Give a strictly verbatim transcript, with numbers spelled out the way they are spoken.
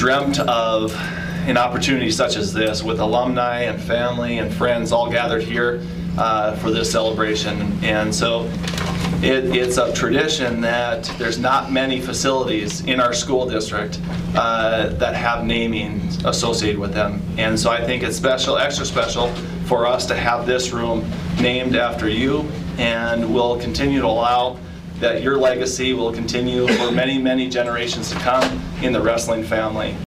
dreamt of an opportunity such as this with alumni and family and friends all gathered here uh, for this celebration. And so it, it's a tradition that there's not many facilities in our school district uh, that have naming associated with them. And so I think it's special, extra special for us to have this room named after you, and we'll continue to allow that your legacy will continue for many, many generations to come in the wrestling family.